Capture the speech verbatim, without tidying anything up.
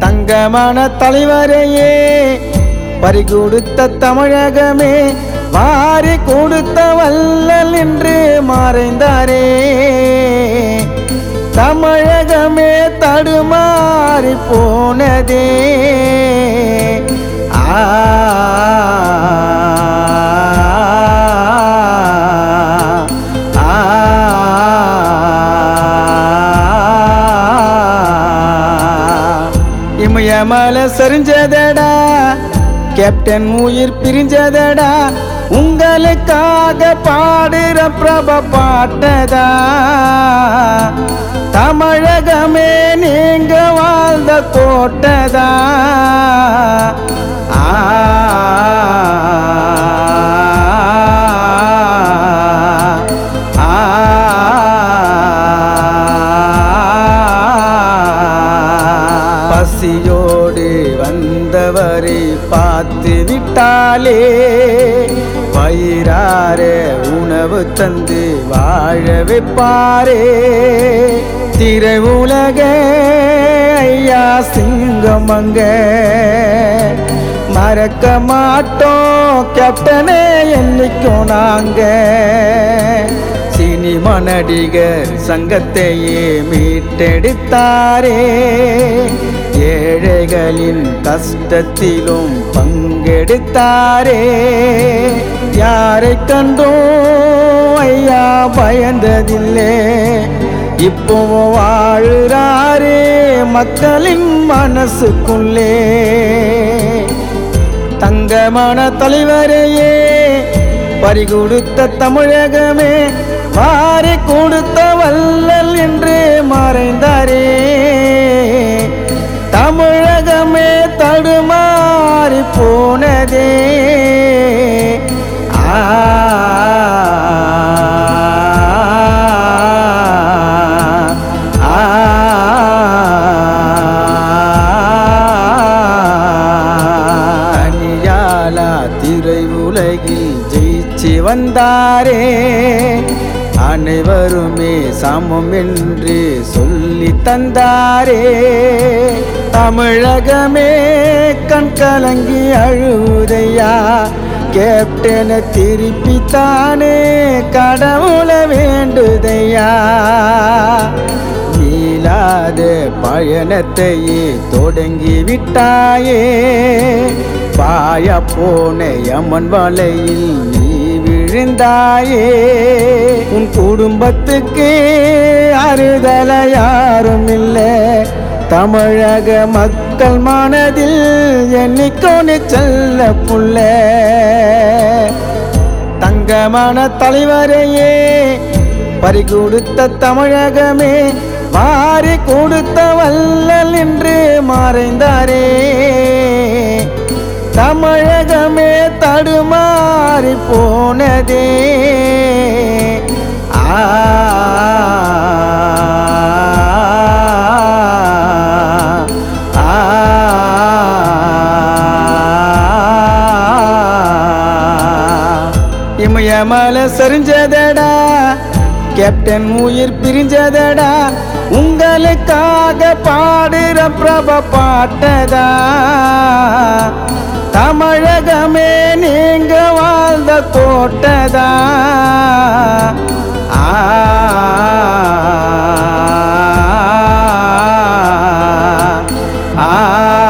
தங்கமான தலைவரையே பறிகொடுத்த தமிழகமே மாறி கொடுத்த வள்ளல் என்று மறைந்தாரே. தமிழகமே தடுமாறி போனதே. ஆ இமயமலை சரிஞ்சதடா, கேப்டன் உயிர் பிரிஞ்சதடா, உங்களுக்காக பாடுற பிரப பாட்டதா. தமிழகமே நீங்க வாழ்ந்த கோட்டதா. ஆ பசியோடு வந்தவரை பார்த்து விட்டாலே வயிறார உணவு தந்து வாழ வைப்பாரே. திரை உலக ஐயா சிங்கமங்க மறக்க மாட்டோம் கேப்டனே என்னைக்கும் நாங்க. சினிமா நடிகர் சங்கத்தையே மீட்டெடுத்தாரே. ஏழைகளின் கஷ்டத்திலும் பங்கெடுத்தாரே. யாரை கண்டோ ஐயா பயந்ததில்லை, இப்போ வாழுறாரே மக்களின் மனசுக்குள்ளே. தங்கமான தலைவரையே பறிகொடுத்த தமிழகமே மாறி கொடுத்த வள்ளல் என்று மறைந்தாரே. தமிழகமே தடுமாறி போனதே. ஆ அணியாலா திரை உலகில் ஜெயிச்சு வந்தாரே. அனைவருமே சமம் என்று சொல்லி தந்தாரே. தமிழகமே கண் கலங்கி அழுதையா, கேப்டனை திருப்பி தானே கடவுளை வேண்டுதையா. மீளாத பயணத்தையே தொடங்கி விட்டாயே. பாய போன யமன் வலையில் நீ விழுந்தாயே. உன் குடும்பத்துக்கு அறுதல யாரும் இல்லை. தமிழக மக்கள் மனதில் என்னைக்கோனு செல்ல புள்ள. தங்கமான தலைவரையே பறிகொடுத்த தமிழகமே மாறி கொடுத்த வள்ளல் என்று மறைந்தாரே. தமிழகமே தடுமாறி போனதே. ஆ இமயமலை சரிஞ்சதடா, கேப்டன் உயிர் பிரிஞ்சதடா, உங்களுக்காக பாடுற பிரப பாட்டதா. தமிழகமே நீங்க வாழ்ந்த கோட்டதா. ஆ ஆ